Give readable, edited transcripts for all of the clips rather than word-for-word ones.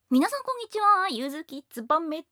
皆さんこんにちは、ゆずきつばめです。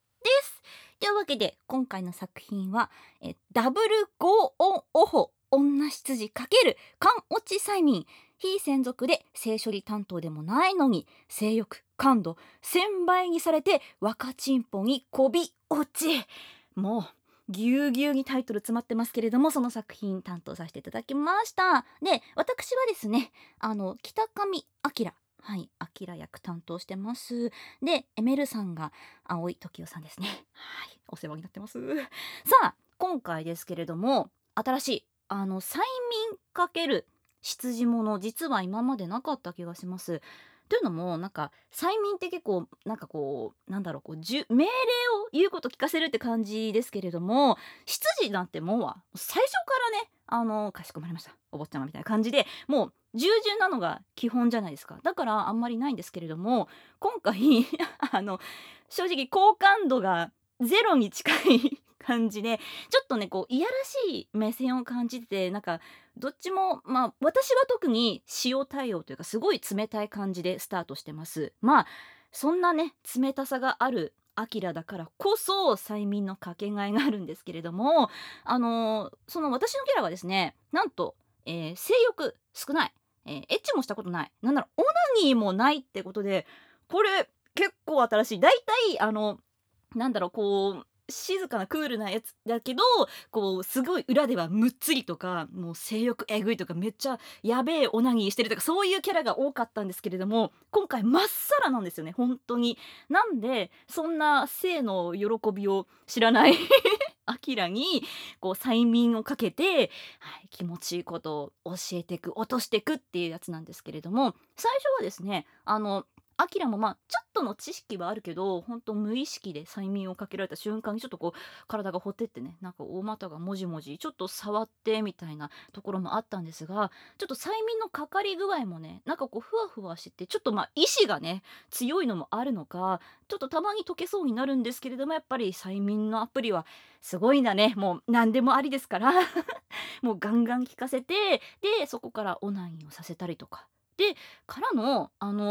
というわけで今回の作品はダブルゴーオンオホ女羊×肝落ち催眠。非専属で性処理担当でもないのに性欲感度1000倍にされて若チンポにこび落ち。もうぎゅうぎゅうにタイトル詰まってますけれども、その作品担当させていただきました。で、私はですね、北上彰、はい、彰役担当してます。で、エメルさんが青井時代さんですね。はい、お世話になってます。さあ、今回ですけれども、新しい催眠かける羊もの、実は今までなかった気がします。というのも、なんか催眠って結構なんかこうなんだろう、命令を言うこと聞かせるって感じですけれども、羊なんてもんは最初からね、かしこまりました、お坊ちゃまみたいな感じで、もう従順なのが基本じゃないですか。だからあんまりないんですけれども、今回あの正直好感度がゼロに近い感じで、ちょっとねこういやらしい目線を感じてて、なんかどっちも、まあ私は特に塩対応というかすごい冷たい感じでスタートしてます。まあそんなね冷たさがあるアキラだからこそ催眠のかけがえがあるんですけれども、その私のキャラはですね、なんと、性欲少ない、エッチもしたことない、なんならオナニーもないってことで、これ結構新しい。だいたいなんだろう、こう静かなクールなやつだけど、こうすごい裏ではむっつりとか、もう性欲えぐいとか、めっちゃやべえオナニーしてるとか、そういうキャラが多かったんですけれども、今回まっさらなんですよね、本当に。なんでそんな性の喜びを知らないアキラにこう催眠をかけて、はい、気持ちいいことを教えていく、落としていくっていうやつなんですけれども、最初はですね、アキラもまあちょっとの知識はあるけど、本当無意識で催眠をかけられた瞬間にちょっとこう体がほてってね、なんか大股がもじもじちょっと触ってみたいなところもあったんですが、ちょっと催眠のかかり具合もね、なんかこうふわふわしてて、ちょっとまあ意志がね強いのもあるのか、ちょっとたまに解けそうになるんですけれども、やっぱり催眠のアプリはすごいんだね。もう何でもありですからもうガンガン効かせて、でそこからオナニーをさせたりとかで、からの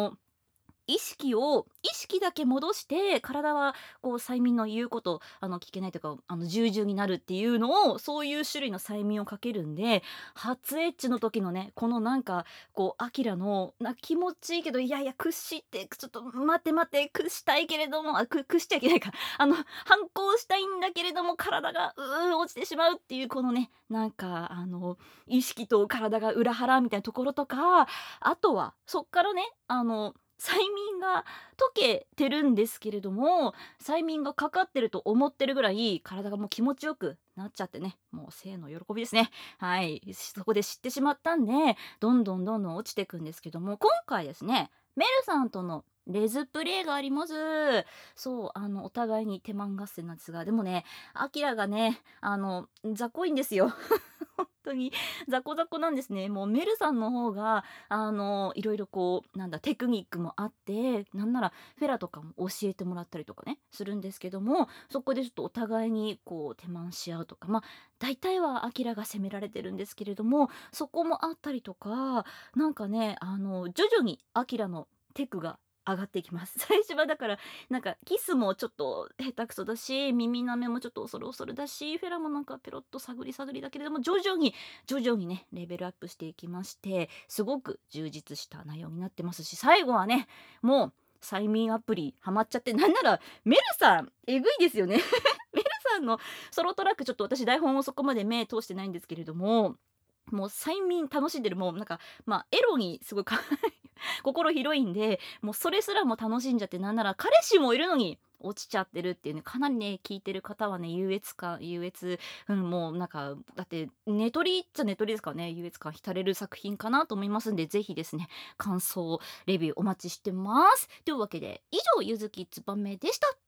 意識だけ戻して体はこう催眠の言うこと聞けないとか従順になるっていうのを、そういう種類の催眠をかけるんで、初エッチの時のねこのなんかこうアキラの気持ちいいけど、いやいや屈してちょっと待って待って、屈したいけれども屈しちゃいけないか、反抗したいんだけれども体が落ちてしまうっていう、このねなんか意識と体が裏腹みたいなところとか、あとはそっからね催眠が解けてるんですけれども、催眠がかかってると思ってるぐらい体がもう気持ちよくなっちゃってね、もう性の喜びですね。はい、そこで知ってしまったんで、どんどんどんどん落ちていくんですけども、今回ですねメルさんとのレズプレイがあります。そう、お互いに手満合戦なんですが、でもねアキラがね雑魚いんですよ本当に雑魚雑魚なんですね。もうメルさんの方がいろいろこうなんだテクニックもあって、なんならフェラとかも教えてもらったりとかねするんですけども、そこでちょっとお互いにこう手満し合うとか、まあ大体はアキラが責められてるんですけれども、そこもあったりとか、なんかね徐々にアキラのテクが上がっていきます。最初はだからなんかキスもちょっと下手くそだし、耳なめもちょっと恐る恐るだし、フェラもなんかペロッと探り探りだけれども、徐々にねレベルアップしていきまして、すごく充実した内容になってますし、最後はねもう催眠アプリハマっちゃって、なんならメルさんえぐいですよねメルさんのソロトラック、ちょっと私台本をそこまで目通してないんですけれども、もう催眠楽しんでる、もうなんかまあエロにすごい心広いんで、もうそれすらも楽しんじゃって、なんなら彼氏もいるのに落ちちゃってるっていうね、かなりね聞いてる方はね優越、もうなんかだって寝取りっちゃ寝取りですからね、優越感浸れる作品かなと思いますんで、ぜひですね感想レビューお待ちしてます。というわけで以上、ゆずきつばめでした。